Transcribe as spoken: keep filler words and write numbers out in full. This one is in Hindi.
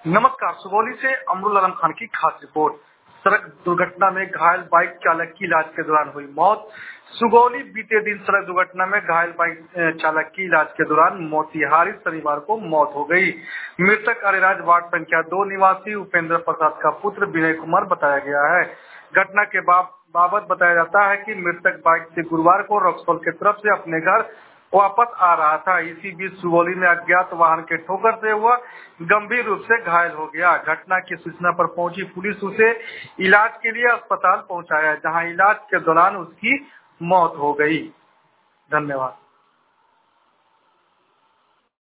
नमस्कार, सुगौली से अमरुल आलम खान की खास रिपोर्ट। सड़क दुर्घटना में घायल बाइक चालक की इलाज के दौरान हुई मौत। सुगौली बीते दिन सड़क दुर्घटना में घायल बाइक चालक की इलाज के दौरान मोतिहारी शनिवार को मौत हो गई। मृतक अरेराज वार्ड संख्या दो निवासी उपेंद्र प्रसाद का पुत्र विनय कुमार बताया गया है। घटना के बाबत बताया जाता है कि मृतक बाइक से गुरुवार को रक्सौल की तरफ से अपने घर वापस आ रहा था। इसी बीच सुगौली में अज्ञात वाहन के ठोकर से हुआ गंभीर रूप से घायल हो गया। घटना की सूचना पर पहुंची पुलिस उसे इलाज के लिए अस्पताल पहुंचाया, जहां इलाज के दौरान उसकी मौत हो गई। धन्यवाद।